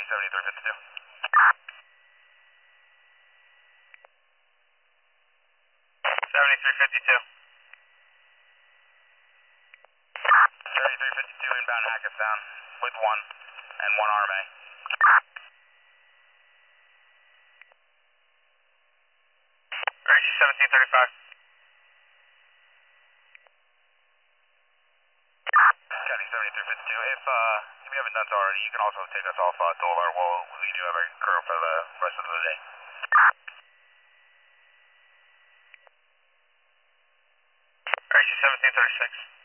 7352. 7352. 7352 inbound Hackettstown with 1 and 1 RMA. RG 1735. County 7352. If we haven't done so already, you can also take us off Dollar. We do have a crew for the rest of the day. RG 1736.